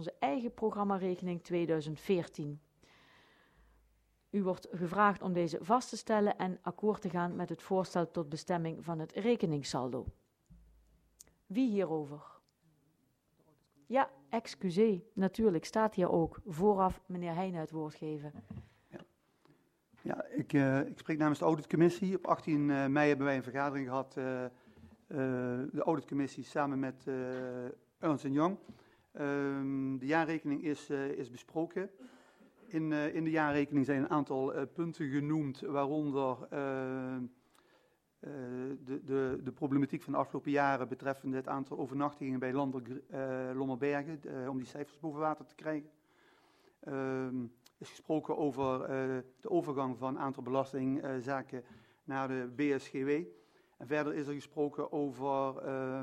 onze eigen programmarekening 2014. U wordt gevraagd om deze vast te stellen en akkoord te gaan met het voorstel tot bestemming van het rekeningssaldo. Wie hierover? Ja, excuseer, natuurlijk, staat hier ook. Vooraf meneer Heijnen het woord geven. Ja, ik spreek namens de auditcommissie. Op 18 mei hebben wij een vergadering gehad, de auditcommissie samen met Ernst & Young. De jaarrekening is besproken. In de jaarrekening zijn een aantal punten genoemd, waaronder de problematiek van de afgelopen jaren betreffende het aantal overnachtingen bij Lommerbergen, om die cijfers boven water te krijgen. Is gesproken over de overgang van een aantal belastingzaken naar de BSGW. En verder is er gesproken over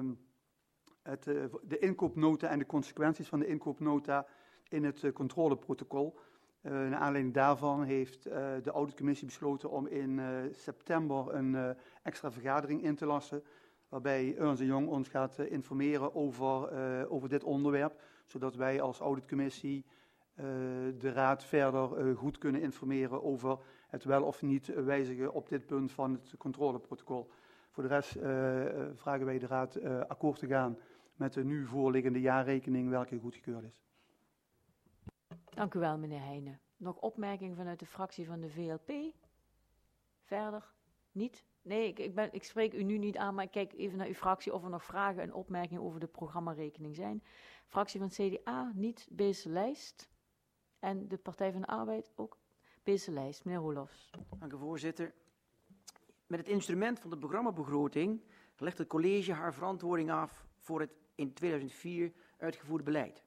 de inkoopnota en de consequenties van de inkoopnota in het controleprotocol. Naar aanleiding daarvan heeft de auditcommissie besloten om in september een extra vergadering in te lassen, waarbij Ernst & Young ons gaat informeren over dit onderwerp, zodat wij als auditcommissie de raad verder goed kunnen informeren over het wel of niet wijzigen op dit punt van het controleprotocol. Voor de rest vragen wij de raad akkoord te gaan met de nu voorliggende jaarrekening, welke goedgekeurd is. Dank u wel, meneer Heijnen. Nog opmerkingen vanuit de fractie van de VLP? Verder? Niet? Nee, ik spreek u nu niet aan, maar ik kijk even naar uw fractie of er nog vragen en opmerkingen over de programmarekening zijn. Fractie van het CDA, niet. Beelse lijst. En de Partij van de Arbeid ook. Beelse lijst. Meneer Roelofs. Dank u, voorzitter. Met het instrument van de programmabegroting legt het college haar verantwoording af voor het in 2004 uitgevoerde beleid.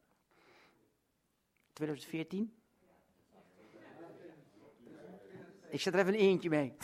2014? Ik zet er even een eentje bij.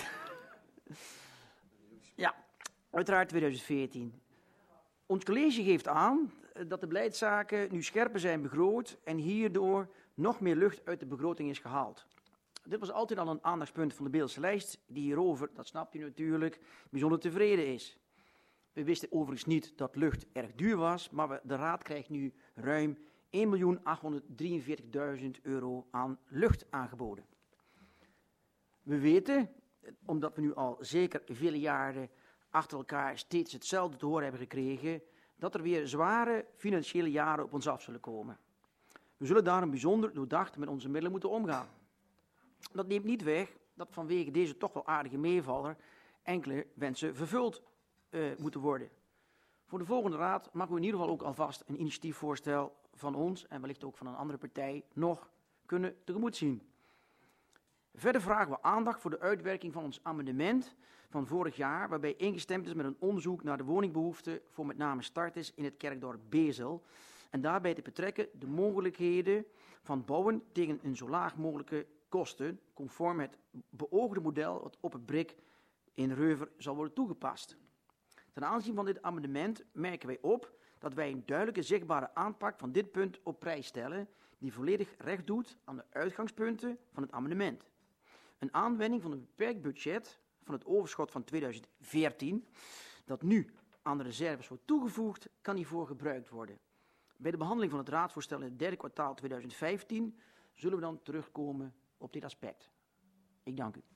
Ja, uiteraard 2014. Ons college geeft aan dat de beleidszaken nu scherper zijn begroot en hierdoor nog meer lucht uit de begroting is gehaald. Dit was altijd al een aandachtspunt van de Beelse lijst, die hierover, dat snapt u natuurlijk, bijzonder tevreden is. We wisten overigens niet dat lucht erg duur was, maar de raad krijgt nu ruim 1.843.000 euro aan lucht aangeboden. We weten, omdat we nu al zeker vele jaren achter elkaar steeds hetzelfde te horen hebben gekregen, dat er weer zware financiële jaren op ons af zullen komen. We zullen daarom bijzonder doordacht met onze middelen moeten omgaan. Dat neemt niet weg dat vanwege deze toch wel aardige meevaller enkele wensen vervuld moeten worden. Voor de volgende raad mag u in ieder geval ook alvast een initiatiefvoorstel van ons en wellicht ook van een andere partij nog kunnen tegemoet zien. Verder vragen we aandacht voor de uitwerking van ons amendement van vorig jaar, waarbij ingestemd is met een onderzoek naar de woningbehoeften voor met name starters in het kerkdorp Bezel. En daarbij te betrekken de mogelijkheden van bouwen tegen een zo laag mogelijke kosten, conform het beoogde model wat op het BRIC in Reuver zal worden toegepast. Ten aanzien van dit amendement merken wij op dat wij een duidelijke zichtbare aanpak van dit punt op prijs stellen, die volledig recht doet aan de uitgangspunten van het amendement. Een aanwending van een beperkt budget van het overschot van 2014, dat nu aan de reserves wordt toegevoegd, kan hiervoor gebruikt worden. Bij de behandeling van het raadsvoorstel in het derde kwartaal 2015 zullen we dan terugkomen op dit aspect. Ik dank u.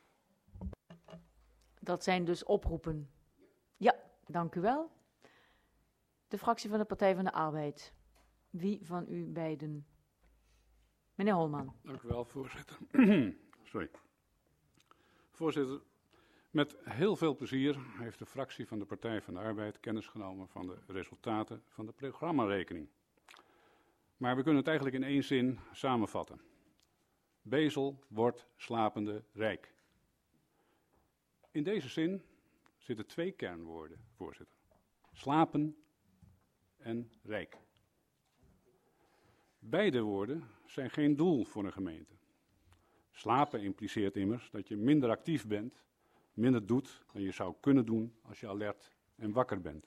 Dat zijn dus oproepen. Ja, dank u wel. De fractie van de Partij van de Arbeid. Wie van u beiden? Meneer Holman. Dank u wel, voorzitter. Sorry. Voorzitter, met heel veel plezier heeft de fractie van de Partij van de Arbeid kennis genomen van de resultaten van de programmarekening. Maar we kunnen het eigenlijk in één zin samenvatten. Bezel wordt slapende rijk. In deze zin zitten twee kernwoorden, voorzitter. Slapen en rijk. Beide woorden zijn geen doel voor een gemeente. Slapen impliceert immers dat je minder actief bent, minder doet dan je zou kunnen doen als je alert en wakker bent.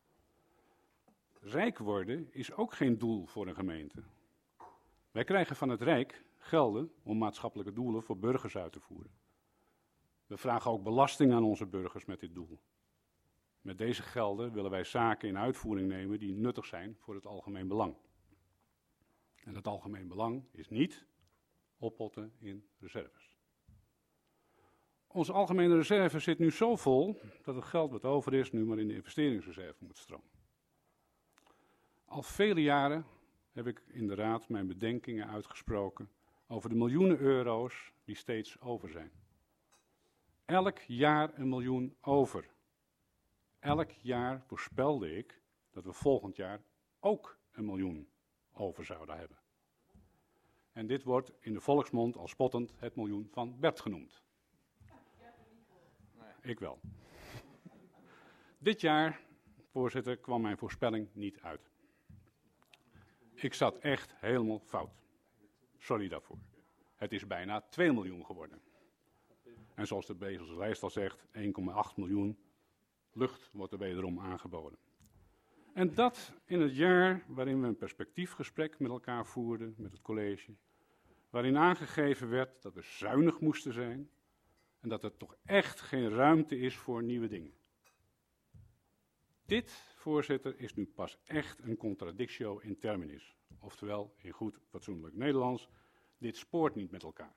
Rijk worden is ook geen doel voor een gemeente. Wij krijgen van het Rijk gelden om maatschappelijke doelen voor burgers uit te voeren. We vragen ook belasting aan onze burgers met dit doel. Met deze gelden willen wij zaken in uitvoering nemen die nuttig zijn voor het algemeen belang. het algemeen belang is niet oppotten in reserves. Onze algemene reserve zit nu zo vol dat het geld wat over is nu maar in de investeringsreserve moet stromen. Al vele jaren heb ik in de Raad mijn bedenkingen uitgesproken over de miljoenen euro's die steeds over zijn. Elk jaar 1 miljoen over. Elk jaar voorspelde ik dat we volgend jaar ook 1 miljoen over zouden hebben. En dit wordt in de volksmond al spottend het miljoen van Bert genoemd. Ik wel. Dit jaar, voorzitter, kwam mijn voorspelling niet uit. Ik zat echt helemaal fout. Sorry daarvoor. Het is bijna 2 miljoen geworden. En zoals de Bezelse lijst al zegt, 1,8 miljoen lucht wordt er wederom aangeboden. En dat in het jaar waarin we een perspectiefgesprek met elkaar voerden, met het college, waarin aangegeven werd dat we zuinig moesten zijn en dat er toch echt geen ruimte is voor nieuwe dingen. Dit, voorzitter, is nu pas echt een contradictio in terminis. Oftewel, in goed fatsoenlijk Nederlands, dit spoort niet met elkaar.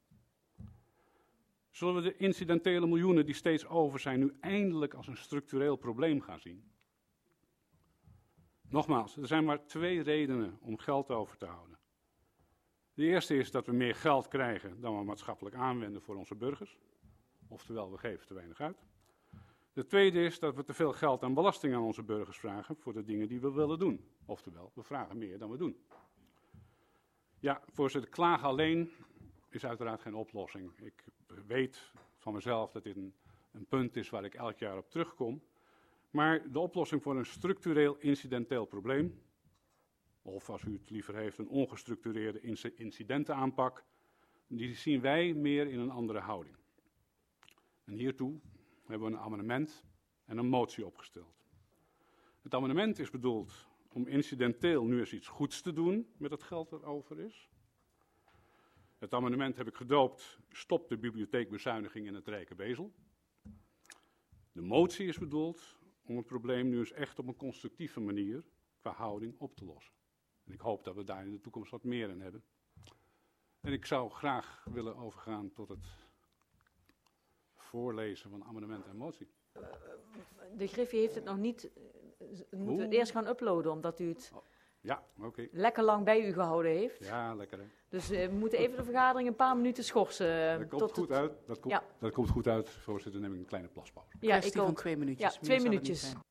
Zullen we de incidentele miljoenen die steeds over zijn nu eindelijk als een structureel probleem gaan zien? Nogmaals, er zijn maar 2 redenen om geld over te houden. De eerste is dat we meer geld krijgen dan we maatschappelijk aanwenden voor onze burgers. Oftewel, we geven te weinig uit. De tweede is dat we te veel geld aan belasting aan onze burgers vragen voor de dingen die we willen doen. Oftewel, we vragen meer dan we doen. Ja, voorzitter, klagen alleen is uiteraard geen oplossing. Ik weet van mezelf dat dit een punt is waar ik elk jaar op terugkom. Maar de oplossing voor een structureel incidenteel probleem, of als u het liever heeft, een ongestructureerde incidentenaanpak, die zien wij meer in een andere houding. En hiertoe hebben we een amendement en een motie opgesteld. Het amendement is bedoeld om incidenteel nu eens iets goeds te doen met het geld dat over is. Het amendement heb ik gedoopt, stop de bibliotheekbezuiniging in het Rijke Bezel. De motie is bedoeld om het probleem nu eens echt op een constructieve manier qua houding op te lossen. En ik hoop dat we daar in de toekomst wat meer in hebben. En ik zou graag willen overgaan tot het voorlezen van amendement en motie. De Griffie heeft het nog niet. Moeten we het eerst gaan uploaden, omdat u het Ja, oké. lekker lang bij u gehouden heeft. Ja, lekker hè. Dus we moeten even de vergadering een paar minuten schorsen. Dat komt goed uit. Dat komt goed uit. Voorzitter, neem ik een kleine plaspauze. Ja, ik Kwestie van ook. 2 minuutjes. Ja, Meer 2 zal het niet minuutjes. zijn.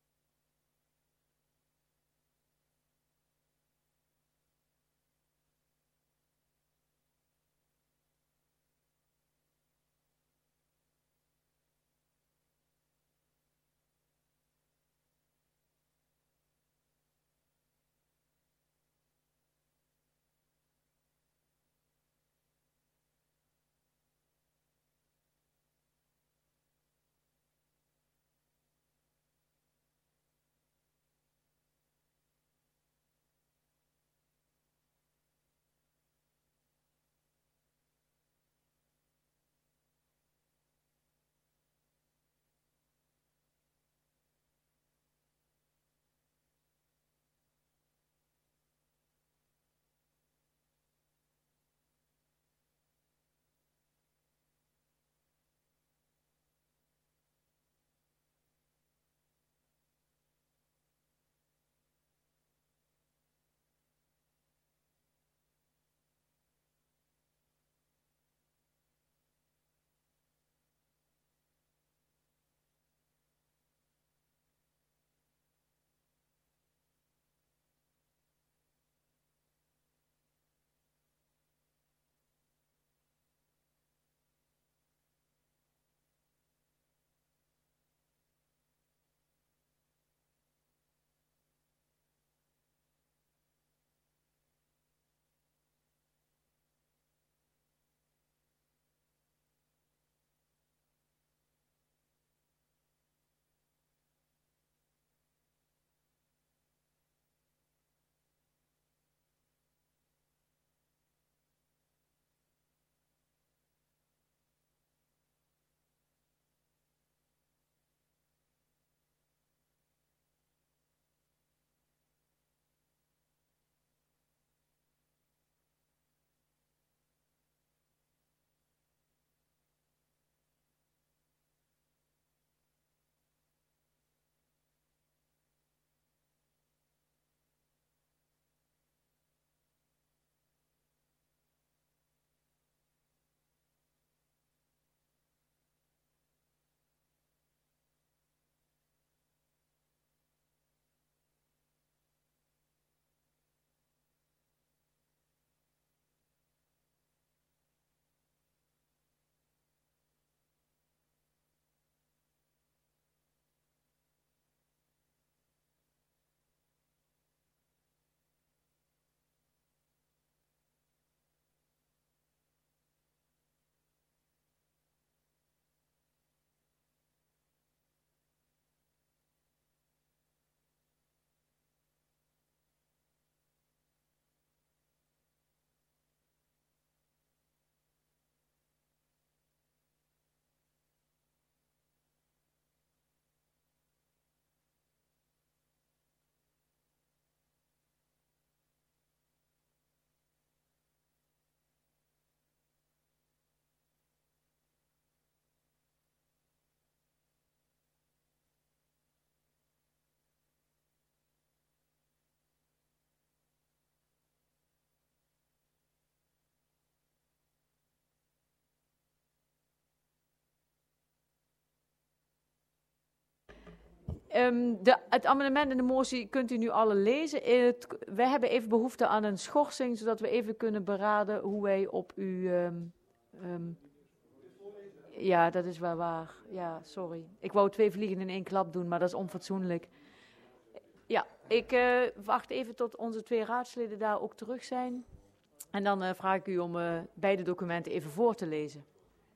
Het amendement en de motie kunt u nu alle lezen. Wij hebben even behoefte aan een schorsing, zodat we even kunnen beraden hoe wij op u... ja, dat is wel waar. Ja, sorry. Ik wou 2 vliegen in 1 klap doen, maar dat is onfatsoenlijk. Ja, ik wacht even tot onze 2 raadsleden daar ook terug zijn. En dan vraag ik u om beide documenten even voor te lezen.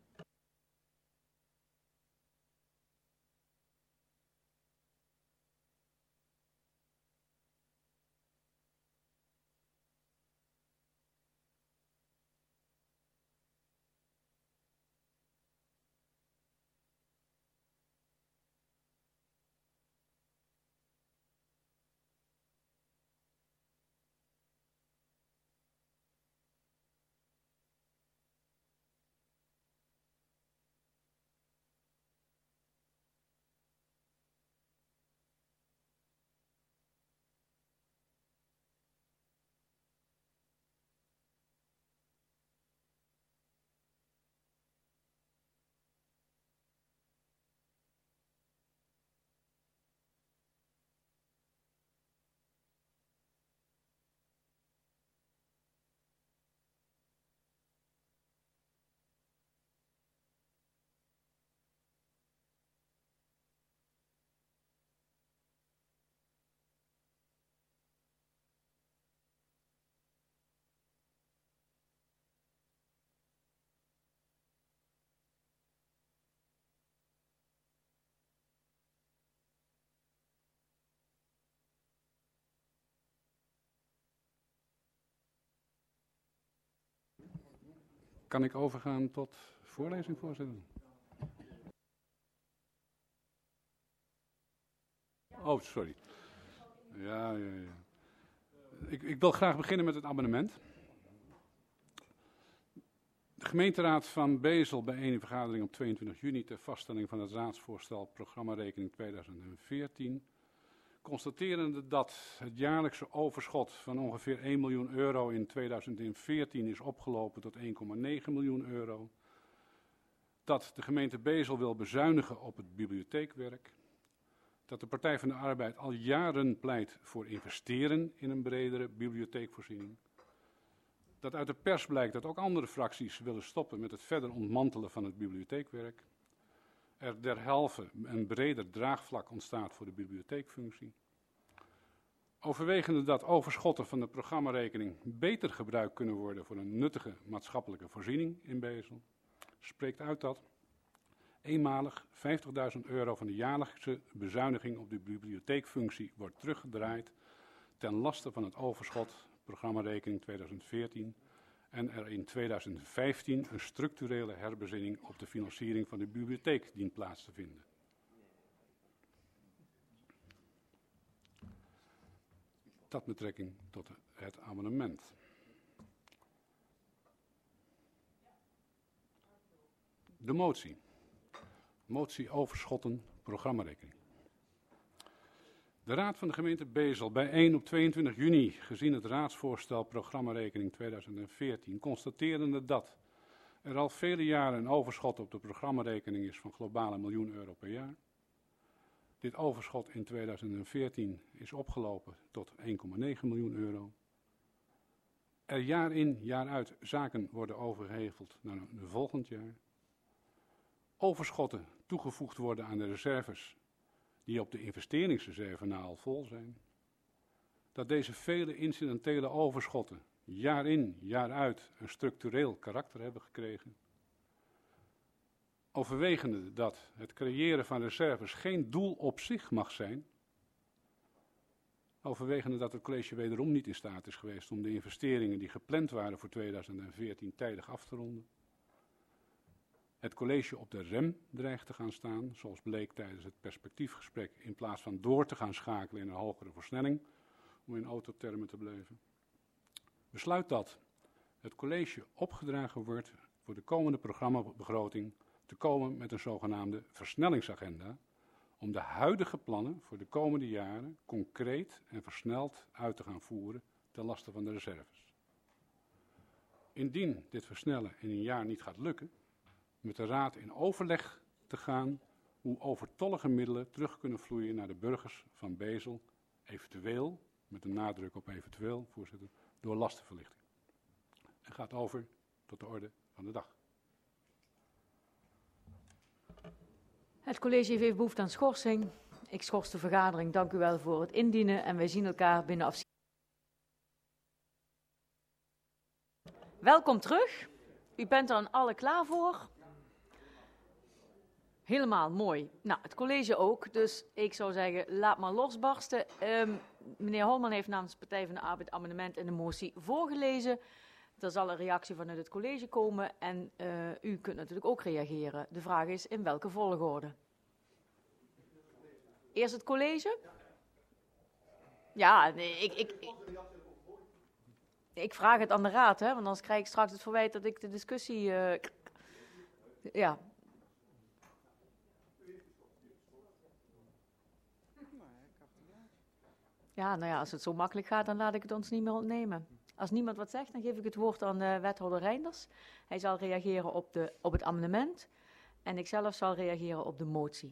Kan ik overgaan tot voorlezing, voorzitter? Oh, sorry. Ja. Ik wil graag beginnen met het amendement. De gemeenteraad van Bezel bijeen in vergadering op 22 juni ter vaststelling van het raadsvoorstel programmarekening 2014... constaterende dat het jaarlijkse overschot van ongeveer 1 miljoen euro in 2014 is opgelopen tot 1,9 miljoen euro. Dat de gemeente Bezel wil bezuinigen op het bibliotheekwerk. Dat de Partij van de Arbeid al jaren pleit voor investeren in een bredere bibliotheekvoorziening. Dat uit de pers blijkt dat ook andere fracties willen stoppen met het verder ontmantelen van het bibliotheekwerk. Er derhalve een breder draagvlak ontstaat voor de bibliotheekfunctie. Overwegende dat overschotten van de programmarekening beter gebruikt kunnen worden voor een nuttige maatschappelijke voorziening in Bezel, spreekt uit dat eenmalig 50.000 euro van de jaarlijkse bezuiniging op de bibliotheekfunctie wordt teruggedraaid ten laste van het overschot programmarekening 2014 en er in 2015 een structurele herbezinning op de financiering van de bibliotheek dient plaats te vinden. Dat met betrekking tot het amendement. De motie. Motie overschotten programmarekening. De Raad van de gemeente Bezel bijeen op 22 juni, gezien het raadsvoorstel programmarekening 2014, constaterende dat er al vele jaren een overschot op de programmarekening is van globaal €1 miljoen per jaar. Dit overschot in 2014 is opgelopen tot €1,9 miljoen. Er jaar in, jaar uit zaken worden overgeheveld naar een volgend jaar. Overschotten toegevoegd worden aan de reserves die op de investeringsreserve na al vol zijn. Dat deze vele incidentele overschotten jaar in, jaar uit een structureel karakter hebben gekregen. Overwegende dat het creëren van reserves geen doel op zich mag zijn. Overwegende dat het college wederom niet in staat is geweest om de investeringen die gepland waren voor 2014 tijdig af te ronden. Het college op de rem dreigt te gaan staan, zoals bleek tijdens het perspectiefgesprek, in plaats van door te gaan schakelen in een hogere versnelling, om in autotermen te blijven. Besluit dat het college opgedragen wordt voor de komende programmabegroting te komen met een zogenaamde versnellingsagenda, om de huidige plannen voor de komende jaren concreet en versneld uit te gaan voeren ten laste van de reserves. Indien dit versnellen in een jaar niet gaat lukken, met de Raad in overleg te gaan hoe overtollige middelen terug kunnen vloeien naar de burgers van Bezel, eventueel, met een nadruk op eventueel, voorzitter, door lastenverlichting. En gaat over tot de orde van de dag. Het college heeft even behoefte aan schorsing. Ik schors de vergadering. Dank u wel voor het indienen en wij zien elkaar binnen afzien. Welkom terug. U bent er aan alle klaar voor. Helemaal mooi. Nou, het college ook. Dus ik zou zeggen, laat maar losbarsten. Meneer Holman heeft namens de Partij van de Arbeid amendement en de motie voorgelezen. Er zal een reactie vanuit het college komen en u kunt natuurlijk ook reageren. De vraag is in welke volgorde? Eerst het college? Ja, nee, ik vraag het aan de raad, hè, want anders krijg ik straks het verwijt dat ik de discussie... ja. Ja, nou ja, als het zo makkelijk gaat, dan laat ik het ons niet meer ontnemen. Als niemand wat zegt, dan geef ik het woord aan wethouder Reinders. Hij zal reageren op het amendement en ik zelf zal reageren op de motie.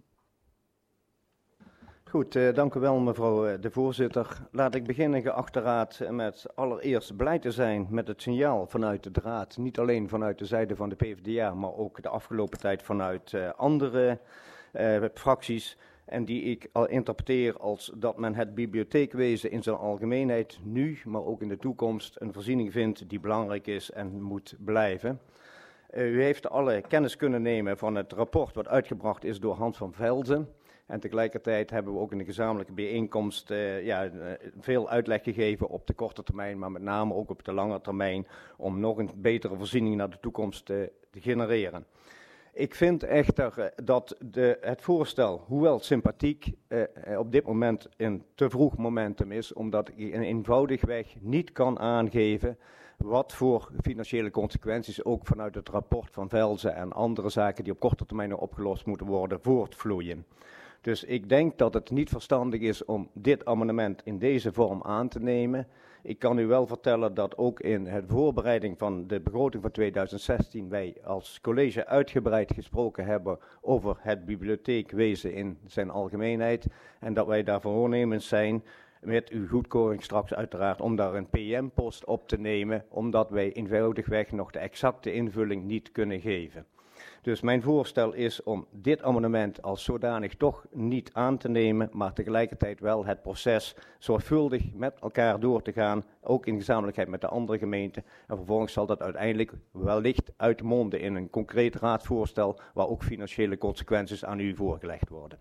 Goed, dank u wel mevrouw de voorzitter. Laat ik beginnen, geachte raad, met allereerst blij te zijn met het signaal vanuit de raad. Niet alleen vanuit de zijde van de PvdA, maar ook de afgelopen tijd vanuit andere fracties. En die ik al interpreteer als dat men het bibliotheekwezen in zijn algemeenheid nu, maar ook in de toekomst, een voorziening vindt die belangrijk is en moet blijven. U heeft alle kennis kunnen nemen van het rapport wat uitgebracht is door Hans van Velzen. En tegelijkertijd hebben we ook in de gezamenlijke bijeenkomst veel uitleg gegeven op de korte termijn, maar met name ook op de lange termijn, om nog een betere voorziening naar de toekomst te genereren. Ik vind echter dat het voorstel, hoewel sympathiek, op dit moment een te vroeg momentum is, omdat ik eenvoudigweg niet kan aangeven wat voor financiële consequenties ook vanuit het rapport van Velzen en andere zaken die op korte termijn opgelost moeten worden, voortvloeien. Dus ik denk dat het niet verstandig is om dit amendement in deze vorm aan te nemen. Ik kan u wel vertellen dat ook in de voorbereiding van de begroting van 2016 wij als college uitgebreid gesproken hebben over het bibliotheekwezen in zijn algemeenheid. En dat wij daar voornemens zijn, met uw goedkeuring straks uiteraard, om daar een PM-post op te nemen, omdat wij eenvoudigweg nog de exacte invulling niet kunnen geven. Dus mijn voorstel is om dit amendement als zodanig toch niet aan te nemen, maar tegelijkertijd wel het proces zorgvuldig met elkaar door te gaan, ook in gezamenlijkheid met de andere gemeenten. En vervolgens zal dat uiteindelijk wellicht uitmonden in een concreet raadsvoorstel, waar ook financiële consequenties aan u voorgelegd worden.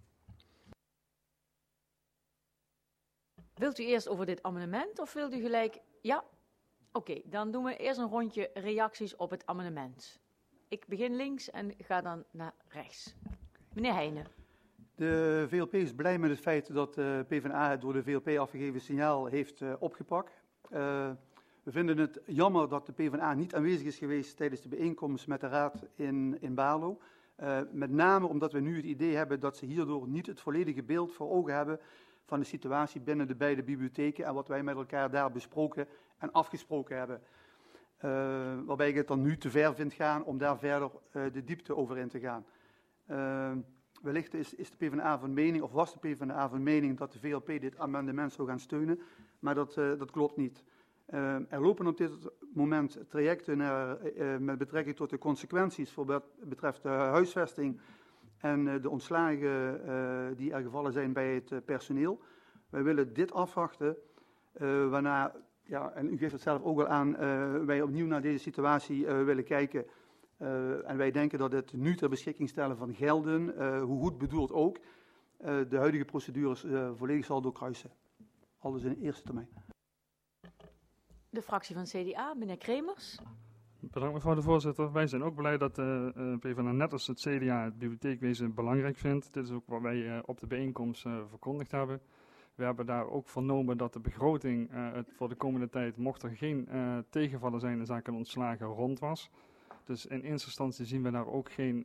Wilt u eerst over dit amendement of wilt u gelijk... Ja? Oké, dan doen we eerst een rondje reacties op het amendement. Ik begin links en ga dan naar rechts. Meneer Heijnen. De VLP is blij met het feit dat de PvdA het door de VLP afgegeven signaal heeft opgepakt. We vinden het jammer dat de PvdA niet aanwezig is geweest tijdens de bijeenkomst met de raad in Baarlo. Met name omdat we nu het idee hebben dat ze hierdoor niet het volledige beeld voor ogen hebben van de situatie binnen de beide bibliotheken en wat wij met elkaar daar besproken en afgesproken hebben. Waarbij ik het dan nu te ver vind gaan om daar verder de diepte over in te gaan. Wellicht is de PvdA van mening, of was de PvdA van mening, dat de VLP dit amendement zou gaan steunen, maar dat klopt niet. Er lopen op dit moment trajecten met betrekking tot de consequenties voor wat betreft de huisvesting en de ontslagen die er gevallen zijn bij het personeel. Wij willen dit afwachten, waarna, ja, en u geeft het zelf ook al aan, wij opnieuw naar deze situatie willen kijken. En wij denken dat het nu ter beschikking stellen van gelden, hoe goed bedoeld ook, de huidige procedures volledig zal doorkruisen. Alles in de eerste termijn. De fractie van CDA, meneer Kremers. Bedankt mevrouw de voorzitter. Wij zijn ook blij dat de PvdA net als het CDA het bibliotheekwezen belangrijk vindt. Dit is ook wat wij op de bijeenkomst verkondigd hebben. We hebben daar ook vernomen dat de begroting voor de komende tijd, mocht er geen tegenvallen zijn in zaken ontslagen, rond was. Dus in eerste instantie zien we daar ook geen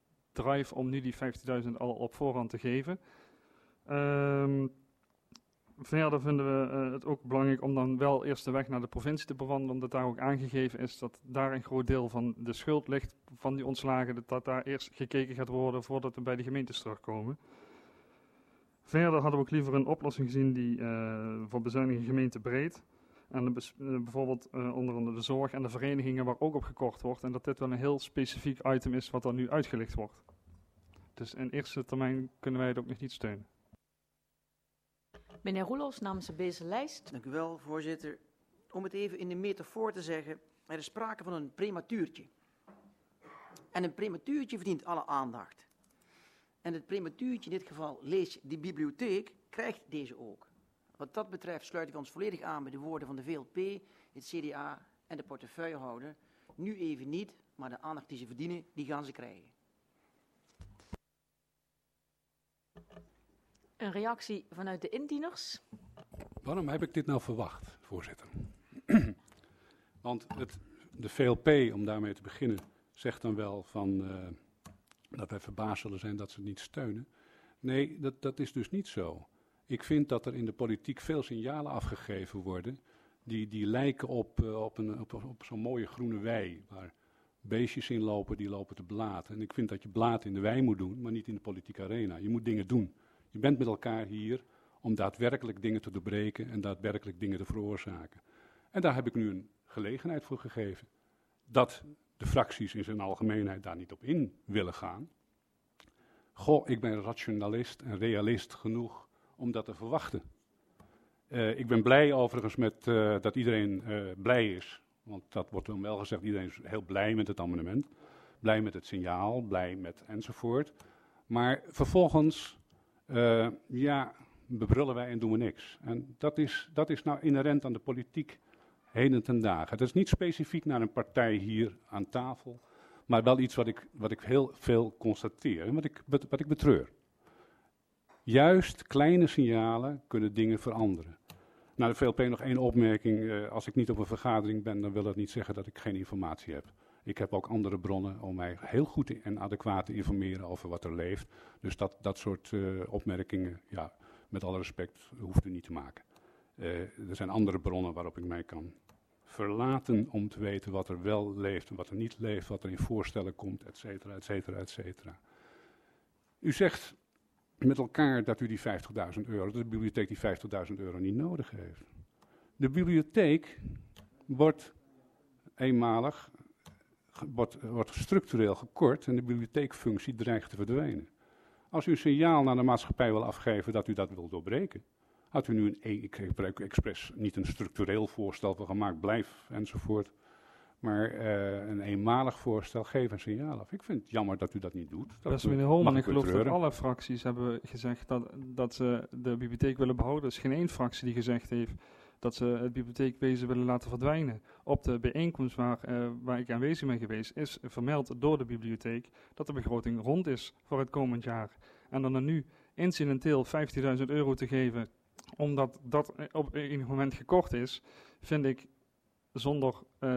drive om nu die 50.000 al op voorhand te geven. Verder vinden we het ook belangrijk om dan wel eerst de weg naar de provincie te bewandelen, omdat daar ook aangegeven is dat daar een groot deel van de schuld ligt van die ontslagen, dat daar eerst gekeken gaat worden voordat we bij de gemeentes terugkomen. Verder hadden we ook liever een oplossing gezien die voor bezuiniging gemeentebreed. En bijvoorbeeld onder andere de zorg en de verenigingen waar ook op gekort wordt. En dat dit wel een heel specifiek item is wat dan nu uitgelicht wordt. Dus in eerste termijn kunnen wij het ook nog niet steunen. Meneer Roelofs namens de Beelse lijst. Dank u wel, voorzitter. Om het even in de metafoor te zeggen, er is sprake van een prematuurtje. En een prematuurtje verdient alle aandacht. En het prematuurtje, in dit geval lees de bibliotheek, krijgt deze ook. Wat dat betreft sluiten we ons volledig aan bij de woorden van de VLP, het CDA en de portefeuillehouder. Nu even niet, maar de aandacht die ze verdienen, die gaan ze krijgen. Een reactie vanuit de indieners. Waarom heb ik dit nou verwacht, voorzitter? Want de VLP, om daarmee te beginnen, zegt dan wel van dat wij verbaasd zullen zijn dat ze het niet steunen. Nee, dat is dus niet zo. Ik vind dat er in de politiek veel signalen afgegeven worden die lijken op zo'n mooie groene wei, waar beestjes in lopen, die lopen te blaten. En ik vind dat je blaten in de wei moet doen, maar niet in de politieke arena. Je moet dingen doen. Je bent met elkaar hier om daadwerkelijk dingen te doorbreken en daadwerkelijk dingen te veroorzaken. En daar heb ik nu een gelegenheid voor gegeven. Dat de fracties in zijn algemeenheid daar niet op in willen gaan. Goh, ik ben rationalist en realist genoeg om dat te verwachten. Ik ben blij overigens met dat iedereen blij is. Want dat wordt dan wel gezegd, iedereen is heel blij met het amendement. Blij met het signaal, blij met enzovoort. Maar vervolgens, bebrullen wij en doen we niks. En dat is nou inherent aan de politiek heden ten dagen. Het is niet specifiek naar een partij hier aan tafel, maar wel iets wat ik heel veel constateer en wat ik betreur. Juist kleine signalen kunnen dingen veranderen. Nou, de VLP nog één opmerking. Als ik niet op een vergadering ben, dan wil dat niet zeggen dat ik geen informatie heb. Ik heb ook andere bronnen om mij heel goed en adequaat te informeren over wat er leeft. Dus dat soort opmerkingen, ja, met alle respect, hoeft u niet te maken. Er zijn andere bronnen waarop ik mij kan verlaten om te weten wat er wel leeft en wat er niet leeft, wat er in voorstellen komt, et cetera, et cetera, et cetera. U zegt met elkaar dat u die €50.000, de bibliotheek die €50.000 niet nodig heeft. De bibliotheek wordt eenmalig, wordt structureel gekort en de bibliotheekfunctie dreigt te verdwijnen. Als u een signaal naar de maatschappij wil afgeven dat u dat wil doorbreken, had u nu ik gebruik expres niet een structureel voorstel voor gemaakt, blijf enzovoort, maar een eenmalig voorstel, geef een signaal af. Ik vind het jammer dat u dat niet doet. Dat is meneer Holman, ik geloof dat alle fracties hebben gezegd dat ze de bibliotheek willen behouden. Er is geen één fractie die gezegd heeft dat ze het bibliotheekwezen willen laten verdwijnen. Op de bijeenkomst waar ik aanwezig ben geweest, is vermeld door de bibliotheek dat de begroting rond is voor het komend jaar. En dan er nu incidenteel €15.000 te geven, omdat dat op een moment gekort is, vind ik zonder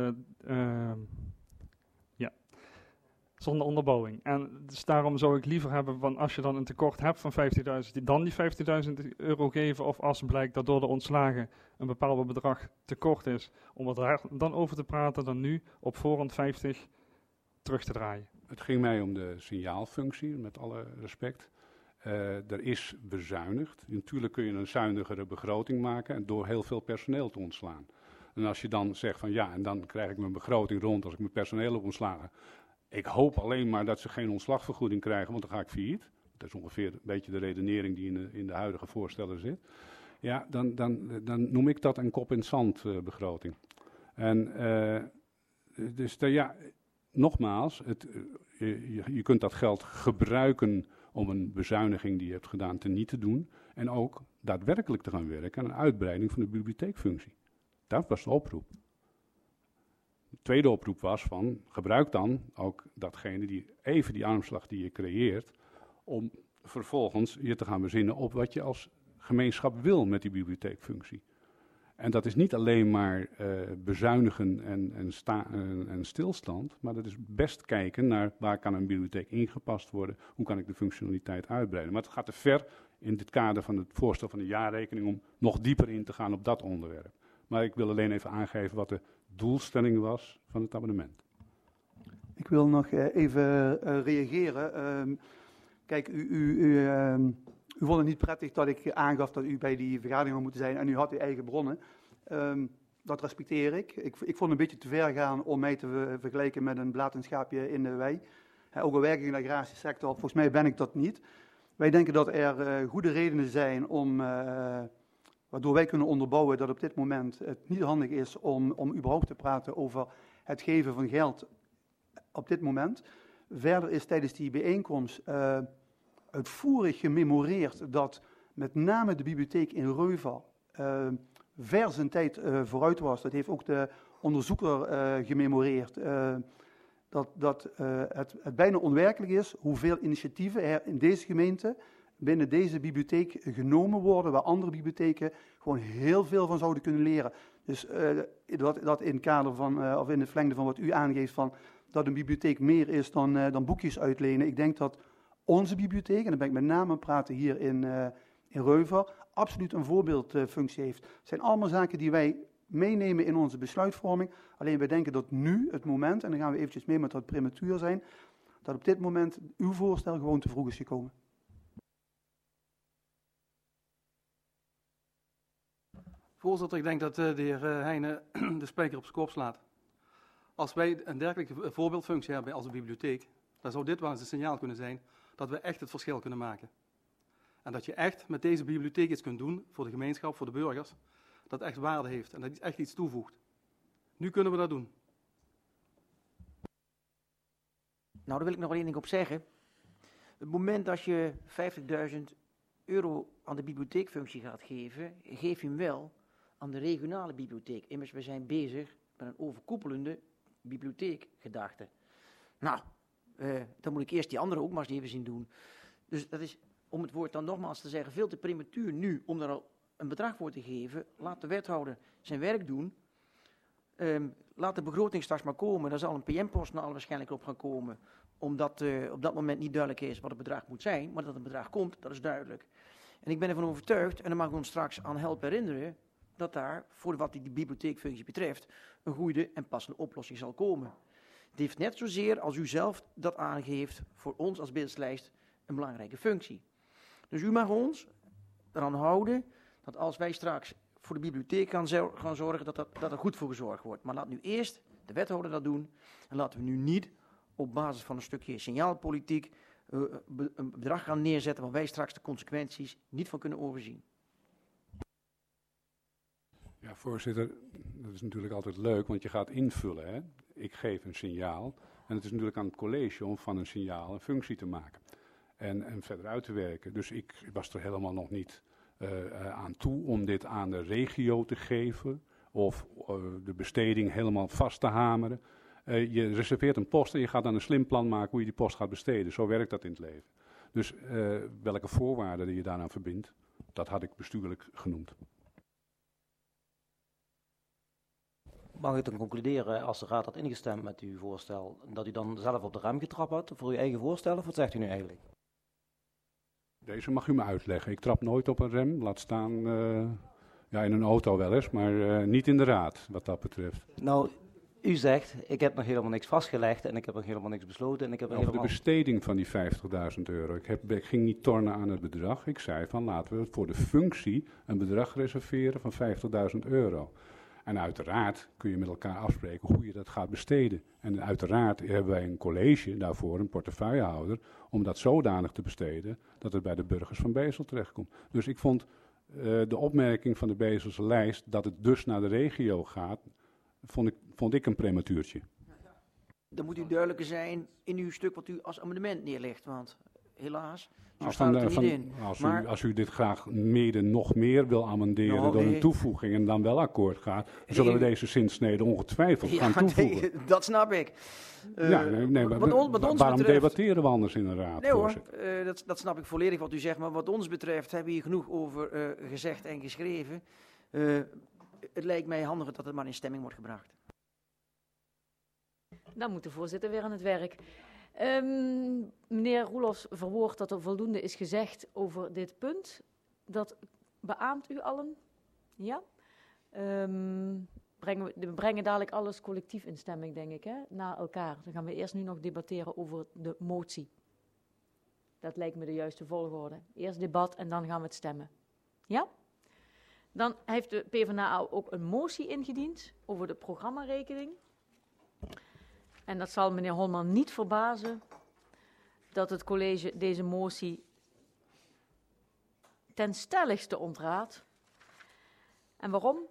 onderbouwing. En dus daarom zou ik liever hebben, van als je dan een tekort hebt van €15.000, dan die €15.000 geven, of als blijkt dat door de ontslagen een bepaald bedrag tekort is, om er daar dan over te praten, dan nu op voorhand 50 terug te draaien. Het ging mij om de signaalfunctie, met alle respect. Er is bezuinigd. Natuurlijk kun je een zuinigere begroting maken en door heel veel personeel te ontslaan. En als je dan zegt van ja, en dan krijg ik mijn begroting rond als ik mijn personeel heb ontslagen. Ik hoop alleen maar dat ze geen ontslagvergoeding krijgen, want dan ga ik failliet. Dat is ongeveer een beetje de redenering die in de huidige voorstellen zit. Ja, dan noem ik dat een kop in zand begroting. En dus nogmaals, je kunt dat geld gebruiken om een bezuiniging die je hebt gedaan teniet te doen. En ook daadwerkelijk te gaan werken aan een uitbreiding van de bibliotheekfunctie. Dat was de oproep. De tweede oproep was van, gebruik dan ook datgene die armslag die je creëert, om vervolgens je te gaan bezinnen op wat je als gemeenschap wil met die bibliotheekfunctie. En dat is niet alleen maar bezuinigen en stilstand, maar dat is best kijken naar waar kan een bibliotheek ingepast worden, hoe kan ik de functionaliteit uitbreiden. Maar het gaat te ver in dit kader van het voorstel van de jaarrekening om nog dieper in te gaan op dat onderwerp. Maar ik wil alleen even aangeven wat de doelstelling was van het abonnement. Ik wil nog even reageren. Kijk, u vond het niet prettig dat ik aangaf dat u bij die vergadering had moeten zijn en u had uw eigen bronnen. Dat respecteer ik. Ik vond het een beetje te ver gaan om mij te vergelijken met een blatend schaapje in de wei. Ook al werk ik in de agrarische sector, volgens mij ben ik dat niet. Wij denken dat er goede redenen zijn waardoor wij kunnen onderbouwen dat op dit moment het niet handig is om überhaupt te praten over het geven van geld op dit moment. Verder is tijdens die bijeenkomst uitvoerig gememoreerd dat met name de bibliotheek in Reuvel ver zijn tijd vooruit was. Dat heeft ook de onderzoeker gememoreerd. Dat het bijna onwerkelijk is hoeveel initiatieven er in deze gemeente binnen deze bibliotheek genomen worden, waar andere bibliotheken gewoon heel veel van zouden kunnen leren. Dus dat in het kader van, of in het verlengde van wat u aangeeft, van dat een bibliotheek meer is dan boekjes uitlenen. Ik denk dat onze bibliotheek, en dan ben ik met name aan het praten hier in Reuver, absoluut een voorbeeldfunctie heeft. Het zijn allemaal zaken die wij meenemen in onze besluitvorming. Alleen wij denken dat nu het moment, en dan gaan we eventjes mee met dat prematuur zijn, dat op dit moment uw voorstel gewoon te vroeg is gekomen. Voorzitter, ik denk dat de heer Heijnen de spijker op zijn kop slaat. Als wij een dergelijke voorbeeldfunctie hebben als een bibliotheek, dan zou dit wel eens een signaal kunnen zijn dat we echt het verschil kunnen maken. En dat je echt met deze bibliotheek iets kunt doen voor de gemeenschap, voor de burgers, dat echt waarde heeft en dat echt iets toevoegt. Nu kunnen we dat doen. Nou, daar wil ik nog wel één ding op zeggen. Het moment dat je €50.000 aan de bibliotheekfunctie gaat geven, geef je hem wel aan de regionale bibliotheek. Immers, we zijn bezig met een overkoepelende bibliotheekgedachte. Nou, dan moet ik eerst die andere ook maar eens even zien doen. Dus dat is, om het woord dan nogmaals te zeggen, veel te prematuur nu om daar al een bedrag voor te geven. Laat de wethouder zijn werk doen. Laat de begroting straks maar komen. Daar zal een PM-post nou waarschijnlijk op gaan komen. Omdat op dat moment niet duidelijk is wat het bedrag moet zijn. Maar dat het bedrag komt, dat is duidelijk. En ik ben ervan overtuigd, en dan mag ik ons straks aan helpen herinneren, dat daar, voor wat die bibliotheekfunctie betreft, een goede en passende oplossing zal komen. Het heeft net zozeer als u zelf dat aangeeft voor ons als beleidslijst een belangrijke functie. Dus u mag ons eraan houden dat als wij straks voor de bibliotheek gaan zorgen, dat er goed voor gezorgd wordt. Maar laat nu eerst de wethouder dat doen en laten we nu niet op basis van een stukje signaalpolitiek een bedrag gaan neerzetten waar wij straks de consequenties niet van kunnen overzien. Ja, voorzitter, dat is natuurlijk altijd leuk, want je gaat invullen. Hè? Ik geef een signaal en het is natuurlijk aan het college om van een signaal een functie te maken en verder uit te werken. Dus ik was er helemaal nog niet aan toe om dit aan de regio te geven of de besteding helemaal vast te hameren. Je reserveert een post en je gaat dan een slim plan maken hoe je die post gaat besteden. Zo werkt dat in het leven. Dus welke voorwaarden die je daaraan verbindt, dat had ik bestuurlijk genoemd. Mag ik dan concluderen, als de raad had ingestemd met uw voorstel, dat u dan zelf op de rem getrapt had voor uw eigen voorstel, of wat zegt u nu eigenlijk? Deze mag u me uitleggen. Ik trap nooit op een rem, laat staan in een auto wel eens, maar niet in de raad wat dat betreft. Nou, u zegt, ik heb nog helemaal niks vastgelegd en ik heb nog helemaal niks besloten. En ik heb Over de besteding van die €50.000. Ik ging niet tornen aan het bedrag. Ik zei van laten we voor de functie een bedrag reserveren van €50.000. En uiteraard kun je met elkaar afspreken hoe je dat gaat besteden. En uiteraard hebben wij een college daarvoor, een portefeuillehouder, om dat zodanig te besteden dat het bij de burgers van Bezel terechtkomt. Dus ik vond de opmerking van de Bezelse lijst dat het dus naar de regio gaat, vond ik een prematuurtje. Dan moet u duidelijker zijn in uw stuk wat u als amendement neerlegt, want helaas, zo staat het er niet in. Als u dit graag nog meer wil amenderen door een toevoeging en dan wel akkoord gaat, zullen we deze zinsnede ongetwijfeld gaan toevoegen. Nee, dat snap ik. Waarom debatteren we anders in de raad? Nee hoor, dat snap ik volledig wat u zegt, maar wat ons betreft hebben we hier genoeg over gezegd en geschreven. het lijkt mij handiger dat het maar in stemming wordt gebracht. Dan moet de voorzitter weer aan het werk. Meneer Roelofs verwoordt dat er voldoende is gezegd over dit punt. Dat beaamt u allen? Ja? We brengen dadelijk alles collectief in stemming, denk ik, hè? Na elkaar. Dan gaan we eerst nu nog debatteren over de motie. Dat lijkt me de juiste volgorde. Eerst debat en dan gaan we het stemmen. Ja? Dan heeft de PvdA ook een motie ingediend over de programmarekening. En dat zal meneer Holman niet verbazen dat het college deze motie ten stelligste ontraadt. En waarom?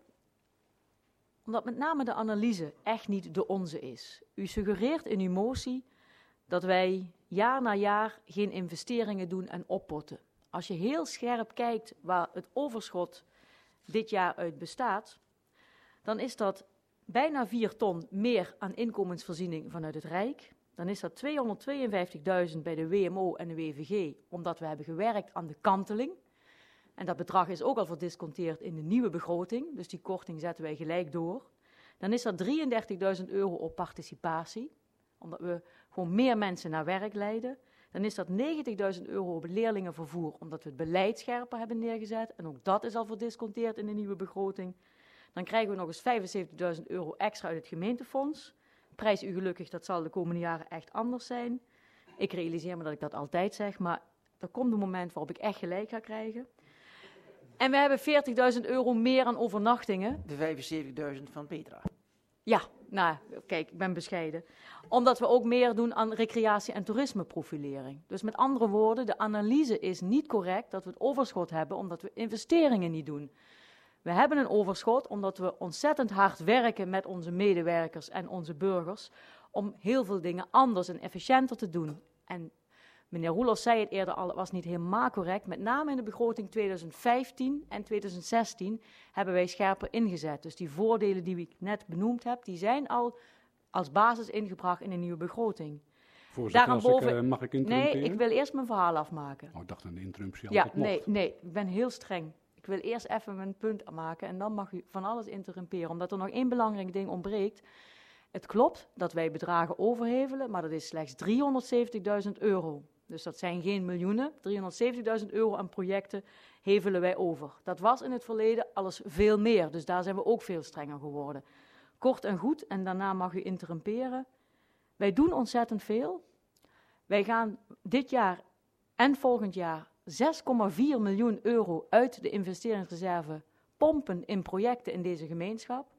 Omdat met name de analyse echt niet de onze is. U suggereert in uw motie dat wij jaar na jaar geen investeringen doen en oppotten. Als je heel scherp kijkt waar het overschot dit jaar uit bestaat, dan is dat bijna 4 ton meer aan inkomensvoorziening vanuit het Rijk. Dan is dat 252.000 bij de WMO en de WVG, omdat we hebben gewerkt aan de kanteling. En dat bedrag is ook al verdisconteerd in de nieuwe begroting, dus die korting zetten wij gelijk door. Dan is dat 33.000 euro op participatie, omdat we gewoon meer mensen naar werk leiden. Dan is dat 90.000 euro op leerlingenvervoer, omdat we het beleid scherper hebben neergezet. En ook dat is al verdisconteerd in de nieuwe begroting. Dan krijgen we nog eens 75.000 euro extra uit het gemeentefonds. Prijs u gelukkig, dat zal de komende jaren echt anders zijn. Ik realiseer me dat ik dat altijd zeg, maar er komt een moment waarop ik echt gelijk ga krijgen. En we hebben 40.000 euro meer aan overnachtingen. De 75.000 van Petra. Ja, nou, kijk, ik ben bescheiden. Omdat we ook meer doen aan recreatie- en toerismeprofilering. Dus met andere woorden, de analyse is niet correct dat we het overschot hebben omdat we investeringen niet doen. We hebben een overschot omdat we ontzettend hard werken met onze medewerkers en onze burgers om heel veel dingen anders en efficiënter te doen. En meneer Roelofs zei het eerder al, het was niet helemaal correct. Met name in de begroting 2015 en 2016 hebben wij scherper ingezet. Dus die voordelen die ik net benoemd heb, die zijn al als basis ingebracht in de nieuwe begroting. Voorzitter, mag ik interrumperen? Nee, ik wil eerst mijn verhaal afmaken. Oh, ik dacht aan de interruptie Ja, altijd mocht. nee, ik ben heel streng. Ik wil eerst even mijn punt maken en dan mag u van alles interrumperen. Omdat er nog één belangrijk ding ontbreekt. Het klopt dat wij bedragen overhevelen, maar dat is slechts 370.000 euro. Dus dat zijn geen miljoenen. 370.000 euro aan projecten hevelen wij over. Dat was in het verleden alles veel meer, dus daar zijn we ook veel strenger geworden. Kort en goed, en daarna mag u interrumperen. Wij doen ontzettend veel. Wij gaan dit jaar en volgend jaar 6,4 miljoen euro uit de investeringsreserve pompen in projecten in deze gemeenschap.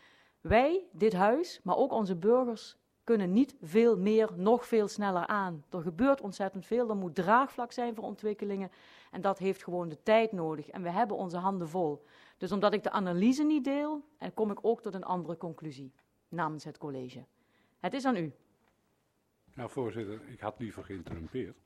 Wij, dit huis, maar ook onze burgers, kunnen niet veel meer, nog veel sneller aan. Er gebeurt ontzettend veel, er moet draagvlak zijn voor ontwikkelingen en dat heeft gewoon de tijd nodig. En we hebben onze handen vol. Dus omdat ik de analyse niet deel, kom ik ook tot een andere conclusie namens het college. Het is aan u. Nou, voorzitter, ik had liever geïnterrumpeerd.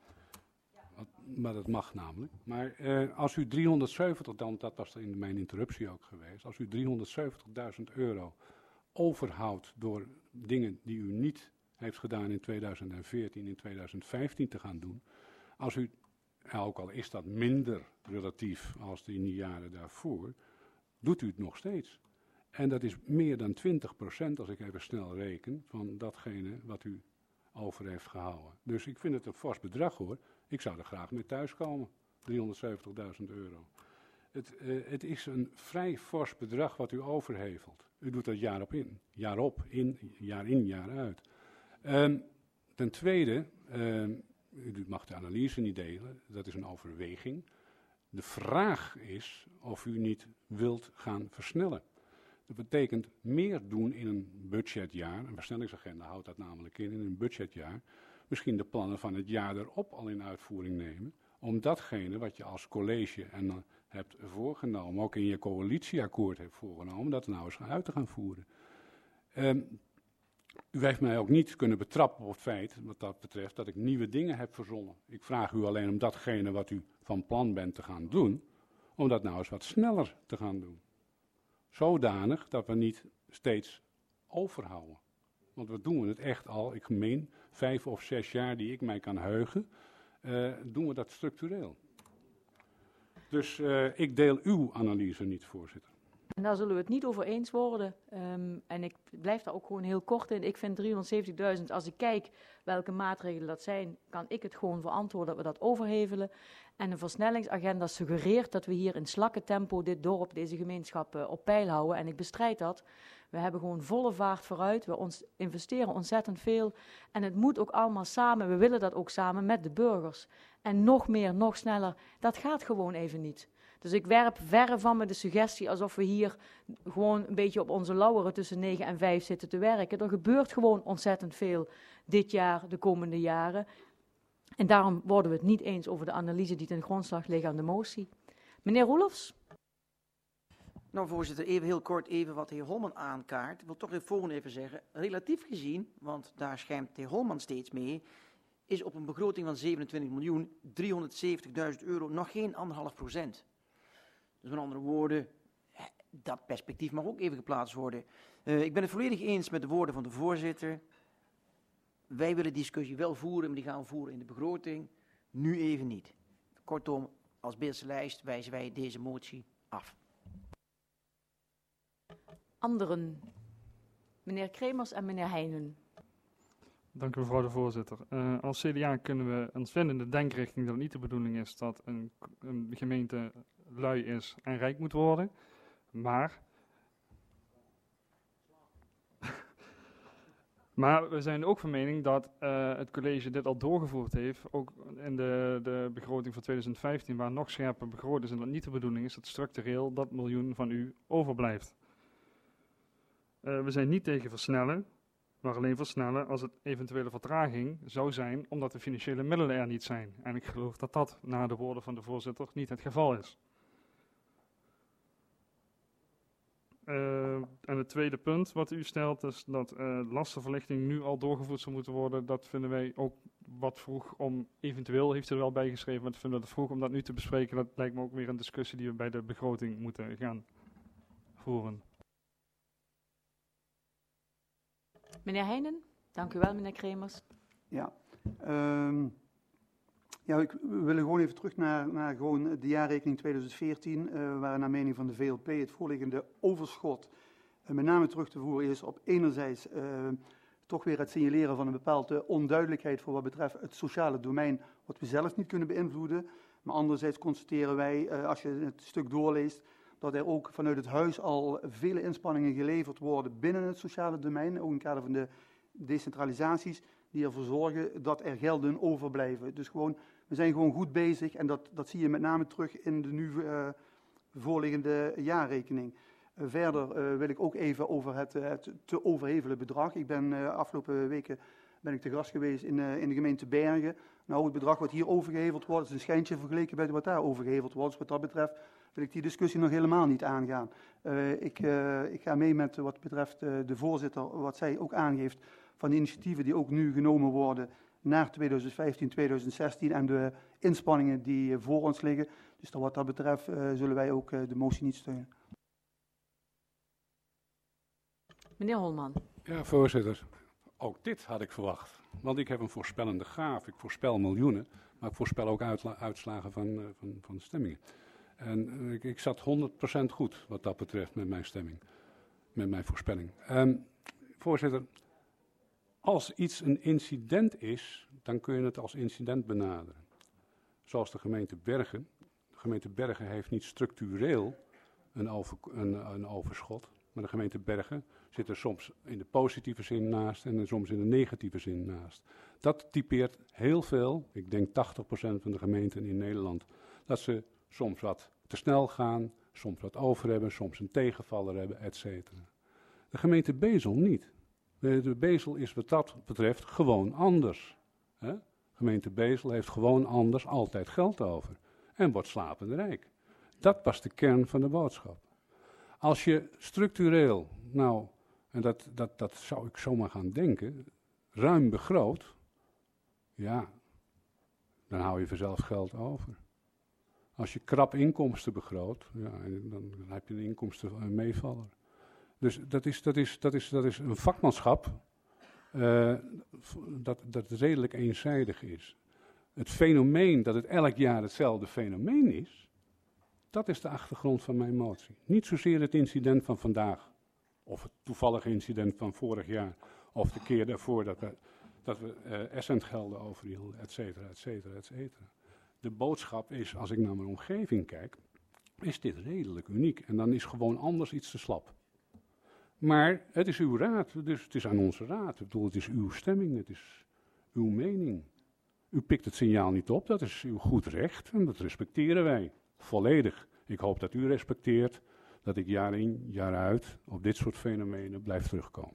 Maar dat mag namelijk. Maar als u 370, dan, dat was in mijn interruptie ook geweest, als u 370.000 euro overhoudt door dingen die u niet heeft gedaan in 2014, in 2015 te gaan doen, als u, ook al is dat minder relatief als in de jaren daarvoor, doet u het nog steeds. En dat is meer dan 20%, als ik even snel reken, van datgene wat u over heeft gehouden. Dus ik vind het een fors bedrag hoor. Ik zou er graag mee thuiskomen, 370.000 euro. Het is een vrij fors bedrag wat u overhevelt. U doet dat jaar op in, jaar uit. Ten tweede, u mag de analyse niet delen, dat is een overweging. De vraag is of u niet wilt gaan versnellen. Dat betekent meer doen in een budgetjaar, een versnellingsagenda houdt dat namelijk in een budgetjaar, misschien de plannen van het jaar erop al in uitvoering nemen, om datgene wat je als college hebt voorgenomen, ook in je coalitieakkoord hebt voorgenomen, dat nou eens uit te gaan voeren. U heeft mij ook niet kunnen betrappen op het feit, wat dat betreft, dat ik nieuwe dingen heb verzonnen. Ik vraag u alleen om datgene wat u van plan bent te gaan doen, om dat nou eens wat sneller te gaan doen. Zodanig dat we niet steeds overhouden. Want we doen het echt al, ik meen, 5 of 6 jaar die ik mij kan heugen, doen we dat structureel. Dus ik deel uw analyse niet, voorzitter. En daar zullen we het niet over eens worden. En ik blijf daar ook gewoon heel kort in. Ik vind 370.000, als ik kijk welke maatregelen dat zijn, kan ik het gewoon verantwoorden dat we dat overhevelen. En een versnellingsagenda suggereert dat we hier in slakkentempo dit dorp, deze gemeenschap op peil houden. En ik bestrijd dat. We hebben gewoon volle vaart vooruit. We investeren ontzettend veel. En het moet ook allemaal samen. We willen dat ook samen met de burgers. En nog meer, nog sneller. Dat gaat gewoon even niet. Dus ik werp verre van me de suggestie alsof we hier gewoon een beetje op onze lauweren tussen 9 en 5 zitten te werken. Er gebeurt gewoon ontzettend veel dit jaar, de komende jaren. En daarom worden we het niet eens over de analyse die ten grondslag ligt aan de motie. Meneer Roelofs? Nou, voorzitter, even heel kort even wat de heer Holman aankaart. Ik wil toch het volgende even zeggen. Relatief gezien, want daar schijnt de heer Holman steeds mee, is op een begroting van 27.370.000 euro nog geen 1,5%. Dus met andere woorden, dat perspectief mag ook even geplaatst worden. Ik ben het volledig eens met de woorden van de voorzitter. Wij willen die discussie wel voeren, maar die gaan we voeren in de begroting. Nu even niet. Kortom, als Beeldse lijst wijzen wij deze motie af. Anderen. Meneer Kremers en meneer Heijnen. Dank u, mevrouw de voorzitter. Als CDA kunnen we ons vinden in de denkrichting dat het niet de bedoeling is dat een gemeente lui is en rijk moet worden. Maar we zijn ook van mening dat het college dit al doorgevoerd heeft, ook in de begroting van 2015, waar nog scherper begroot is en dat niet de bedoeling is dat structureel dat miljoen van u overblijft. We zijn niet tegen versnellen, maar alleen versnellen als het eventuele vertraging zou zijn omdat de financiële middelen er niet zijn. En ik geloof dat dat, naar de woorden van de voorzitter, niet het geval is. En het tweede punt wat u stelt is dat lastenverlichting nu al doorgevoerd zou moeten worden. Dat vinden wij ook wat vroeg om, eventueel heeft u er wel bijgeschreven, maar dat vinden we het vroeg om dat nu te bespreken. Dat lijkt me ook weer een discussie die we bij de begroting moeten gaan voeren. Meneer Heijnen, dank u wel, meneer Kremers. Ja, we willen gewoon even terug naar gewoon de jaarrekening 2014, waar naar mening van de VLP het voorliggende overschot met name terug te voeren is op enerzijds toch weer het signaleren van een bepaalde onduidelijkheid voor wat betreft het sociale domein, wat we zelf niet kunnen beïnvloeden. Maar anderzijds constateren wij, als je het stuk doorleest, dat er ook vanuit het huis al vele inspanningen geleverd worden binnen het sociale domein, ook in het kader van de decentralisaties, die ervoor zorgen dat er gelden overblijven. Dus gewoon, we zijn gewoon goed bezig en dat zie je met name terug in de nu voorliggende jaarrekening. Verder wil ik ook even over het te overhevelen bedrag. Ik ben afgelopen weken te gast geweest in de gemeente Bergen. Nou, het bedrag wat hier overgeheveld wordt, is een schijntje vergeleken bij wat daar overgeheveld wordt. Dus wat dat betreft wil ik die discussie nog helemaal niet aangaan. Ik ga mee met wat betreft de voorzitter, wat zij ook aangeeft van de initiatieven die ook nu genomen worden naar 2015, 2016 en de inspanningen die voor ons liggen. Dus wat dat betreft zullen wij ook de motie niet steunen. Meneer Holman. Ja, voorzitter. Ook dit had ik verwacht. Want ik heb een voorspellende gaaf. Ik voorspel miljoenen, maar ik voorspel ook uitslagen van stemmingen. En ik zat 100% goed wat dat betreft met mijn stemming. Met mijn voorspelling. Voorzitter, als iets een incident is, dan kun je het als incident benaderen. Zoals de gemeente Bergen. De gemeente Bergen heeft niet structureel een overschot. Maar de gemeente Bergen zit er soms in de positieve zin naast en soms in de negatieve zin naast. Dat typeert heel veel, ik denk 80% van de gemeenten in Nederland, dat ze soms wat te snel gaan, soms wat over hebben, soms een tegenvaller hebben, etc. De gemeente Bezel niet. De Bezel is wat dat betreft gewoon anders. Hè? Gemeente Bezel heeft gewoon anders altijd geld over en wordt slapend rijk. Dat was de kern van de boodschap. Als je structureel, nou, en dat zou ik zomaar gaan denken, ruim begroot, ja, dan hou je vanzelf geld over. Als je krap inkomsten begroot, ja, dan heb je een inkomsten meevaller. Dus dat is een vakmanschap dat redelijk eenzijdig is. Het fenomeen dat het elk jaar hetzelfde fenomeen is, Dat is de achtergrond van mijn motie. Niet zozeer het incident van vandaag, of het toevallige incident van vorig jaar, of de keer daarvoor dat we Essent-gelden overhielden, et cetera, et cetera, et cetera. De boodschap is, als ik naar mijn omgeving kijk, is dit redelijk uniek. En dan is gewoon anders iets te slap. Maar het is uw raad, dus het is aan onze raad. Ik bedoel, het is uw stemming, het is uw mening. U pikt het signaal niet op, dat is uw goed recht en dat respecteren wij volledig. Ik hoop dat u respecteert dat ik jaar in, jaar uit op dit soort fenomenen blijf terugkomen.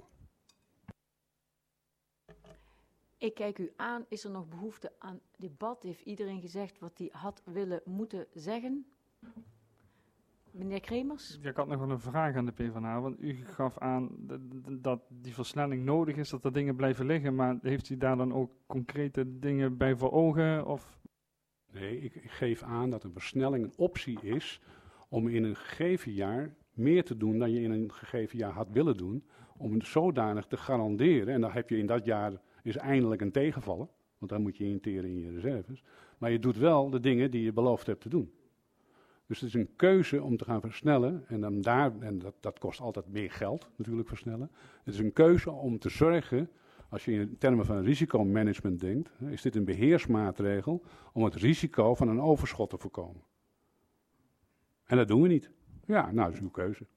Ik kijk u aan. Is er nog behoefte aan debat? Heeft iedereen gezegd wat hij had willen moeten zeggen? Meneer Kremers? Ja, ik had nog wel een vraag aan de PvdA, want u gaf aan dat die versnelling nodig is, dat er dingen blijven liggen, maar heeft u daar dan ook concrete dingen bij voor ogen? Of? Nee, ik geef aan dat een versnelling een optie is om in een gegeven jaar meer te doen dan je in een gegeven jaar had willen doen, om het zodanig te garanderen, en dan heb je in dat jaar is eindelijk een tegenvaller, want dan moet je interen in je reserves, maar je doet wel de dingen die je beloofd hebt te doen. Dus het is een keuze om te gaan versnellen, en dat kost altijd meer geld, natuurlijk versnellen. Het is een keuze om te zorgen, als je in termen van risicomanagement denkt, is dit een beheersmaatregel om het risico van een overschot te voorkomen. En dat doen we niet. Ja, nou, dat is uw keuze.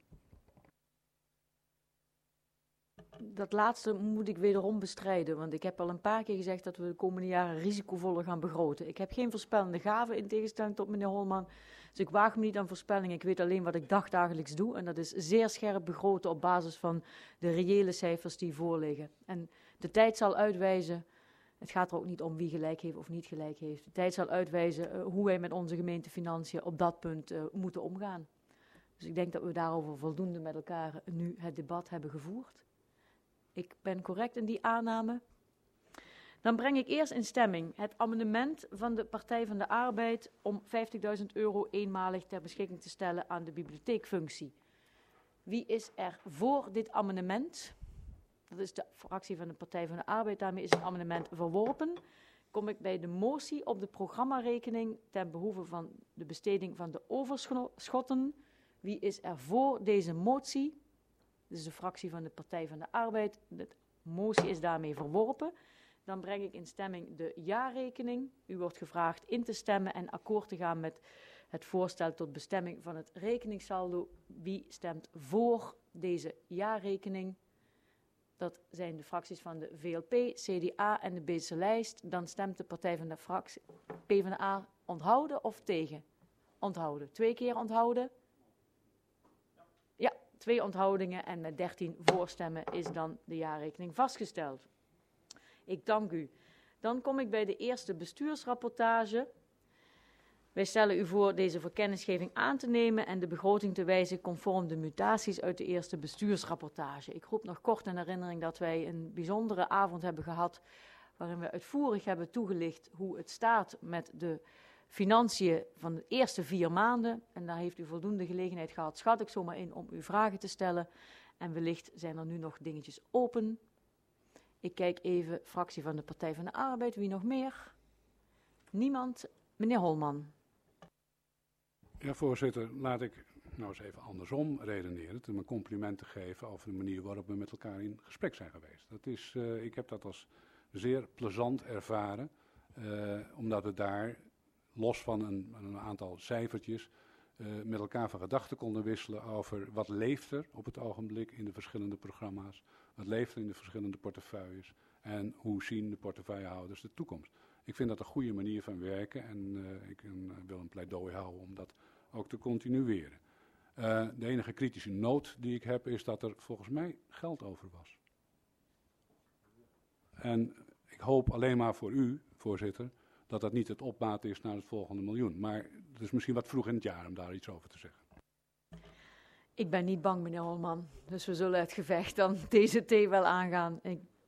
Dat laatste moet ik wederom bestrijden, want ik heb al een paar keer gezegd dat we de komende jaren risicovoller gaan begroten. Ik heb geen voorspellende gaven in tegenstelling tot meneer Holman, dus ik waag me niet aan voorspellingen. Ik weet alleen wat ik dagdagelijks doe en dat is zeer scherp begroten op basis van de reële cijfers die voorliggen. En de tijd zal uitwijzen, het gaat er ook niet om wie gelijk heeft of niet gelijk heeft, de tijd zal uitwijzen hoe wij met onze gemeentefinanciën op dat punt moeten omgaan. Dus ik denk dat we daarover voldoende met elkaar nu het debat hebben gevoerd. Ik ben correct in die aanname. Dan breng ik eerst in stemming het amendement van de Partij van de Arbeid om €50.000 eenmalig ter beschikking te stellen aan de bibliotheekfunctie. Wie is er voor dit amendement? Dat is de fractie van de Partij van de Arbeid. Daarmee is het amendement verworpen. Kom ik bij de motie op de programmarekening ten behoeve van de besteding van de overschotten. Wie is er voor deze motie? Dit is de fractie van de Partij van de Arbeid. De motie is daarmee verworpen. Dan breng ik in stemming de jaarrekening. U wordt gevraagd in te stemmen en akkoord te gaan met het voorstel tot bestemming van het rekeningssaldo. Wie stemt voor deze jaarrekening? Dat zijn de fracties van de VLP, CDA en de Beelse lijst. Dan stemt de Partij van de PvdA onthouden of tegen? Onthouden. 2 keer onthouden? Ja, 2 onthoudingen en met 13 voorstemmen is dan de jaarrekening vastgesteld. Ik dank u. Dan kom ik bij de eerste bestuursrapportage. Wij stellen u voor deze voor kennisgeving aan te nemen en de begroting te wijzigen conform de mutaties uit de eerste bestuursrapportage. Ik roep nog kort in herinnering dat wij een bijzondere avond hebben gehad waarin we uitvoerig hebben toegelicht hoe het staat met de financiën van de eerste 4 maanden. En daar heeft u voldoende gelegenheid gehad, schat ik zomaar in, om uw vragen te stellen. En wellicht zijn er nu nog dingetjes open. Ik kijk even, fractie van de Partij van de Arbeid, wie nog meer? Niemand. Meneer Holman. Ja, voorzitter, laat ik nou eens even andersom redeneren, om een compliment te geven over de manier waarop we met elkaar in gesprek zijn geweest. Dat is, ik heb dat als zeer plezant ervaren, omdat we daar, los van een aantal cijfertjes, met elkaar van gedachten konden wisselen over wat leeft er op het ogenblik in de verschillende programma's, wat leeft er in de verschillende portefeuilles en hoe zien de portefeuillehouders de toekomst. Ik vind dat een goede manier van werken en ik wil een pleidooi houden om dat ook te continueren. De enige kritische noot die ik heb is dat er volgens mij geld over was. En ik hoop alleen maar voor u, voorzitter, dat dat niet het opmaat is naar het volgende miljoen. Maar het is misschien wat vroeg in het jaar om daar iets over te zeggen. Ik ben niet bang, meneer Holman. Dus we zullen het gevecht dan deze thee wel aangaan.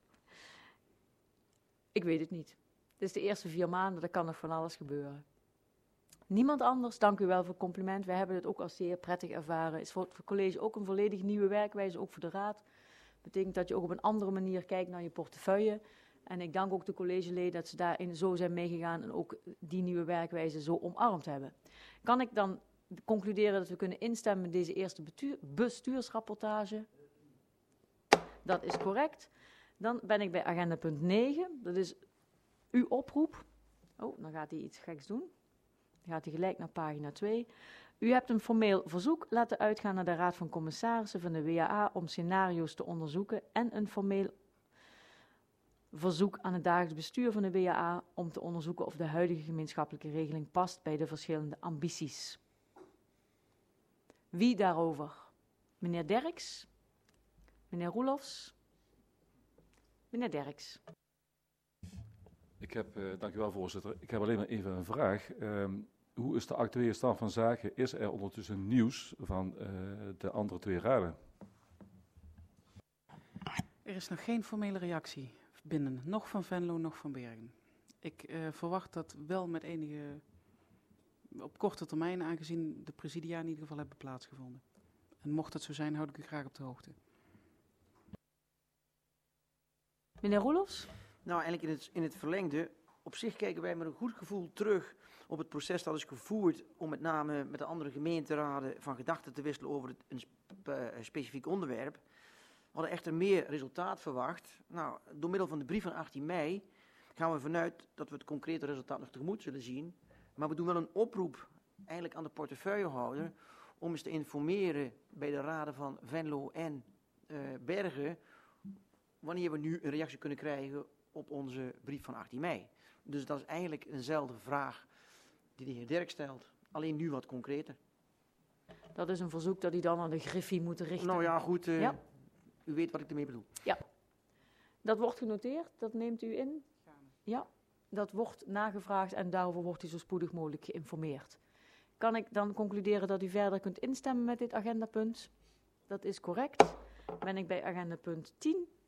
Ik weet het niet. Het is de eerste 4 maanden, er kan nog van alles gebeuren. Niemand anders, dank u wel voor het compliment. Wij hebben het ook als zeer prettig ervaren. Het is voor het college ook een volledig nieuwe werkwijze, ook voor de raad. Dat betekent dat je ook op een andere manier kijkt naar je portefeuille. En ik dank ook de collegeleden dat ze daarin zo zijn meegegaan en ook die nieuwe werkwijze zo omarmd hebben. Kan ik dan concluderen dat we kunnen instemmen met deze eerste bestuursrapportage. Dat is correct. Dan ben ik bij agenda punt 9. Dat is uw oproep. Oh, dan gaat hij iets geks doen. Dan gaat hij gelijk naar pagina 2. U hebt een formeel verzoek laten uitgaan naar de Raad van Commissarissen van de WAA om scenario's te onderzoeken en een formeel verzoek aan het dagelijks bestuur van de WAA om te onderzoeken of de huidige gemeenschappelijke regeling past bij de verschillende ambities. Wie daarover? Meneer Derks? Meneer Roelofs? Meneer Derks. Dank u wel, voorzitter. Ik heb alleen maar even een vraag. Hoe is de actuele stand van zaken? Is er ondertussen nieuws van de andere 2 raden? Er is nog geen formele reactie binnen, nog van Venlo, nog van Bergen. Ik verwacht dat wel met enige, op korte termijn, aangezien de presidia in ieder geval hebben plaatsgevonden. En mocht dat zo zijn, houd ik u graag op de hoogte. Meneer Roelofs? Nou, eigenlijk in het verlengde. Op zich kijken wij met een goed gevoel terug op het proces dat is gevoerd om met name met de andere gemeenteraden van gedachten te wisselen over een specifiek onderwerp. We hadden echter meer resultaat verwacht. Nou, door middel van de brief van 18 mei gaan we vanuit dat we het concrete resultaat nog tegemoet zullen zien. Maar we doen wel een oproep eigenlijk aan de portefeuillehouder om eens te informeren bij de raden van Venlo en Bergen wanneer we nu een reactie kunnen krijgen op onze brief van 18 mei. Dus dat is eigenlijk eenzelfde vraag die de heer Derk stelt, alleen nu wat concreter. Dat is een verzoek dat hij dan aan de Griffie moet richten. Nou ja, goed, ja. U weet wat ik ermee bedoel. Ja, dat wordt genoteerd, dat neemt u in. Ja, dat wordt nagevraagd en daarover wordt u zo spoedig mogelijk geïnformeerd. Kan ik dan concluderen dat u verder kunt instemmen met dit agendapunt? Dat is correct. Ben ik bij agendapunt 10.